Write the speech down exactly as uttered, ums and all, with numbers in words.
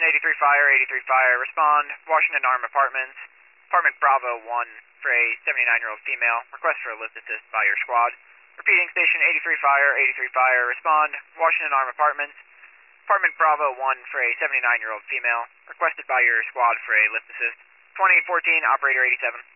eighty-three Fire, eighty-three Fire, respond, Washington Arm Apartments, Apartment Bravo one for a seventy-nine-year-old female, request for a lift assist by your squad. Repeating, Station eighty-three Fire, eighty-three Fire, respond, Washington Arm Apartments, Apartment Bravo one for a seventy-nine-year-old female, requested by your squad for a lift assist. twenty fourteen, Operator eighty-seven.